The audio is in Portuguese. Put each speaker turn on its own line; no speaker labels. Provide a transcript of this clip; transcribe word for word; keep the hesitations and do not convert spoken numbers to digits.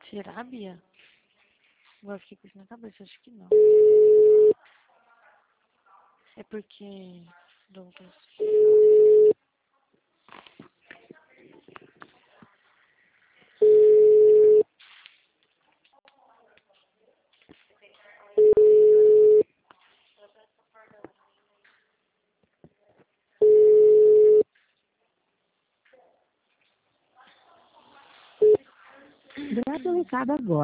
Será, Bia? Agora eu fiquei com isso na cabeça, acho que não. É porque... Douglas...
Grave o recado agora.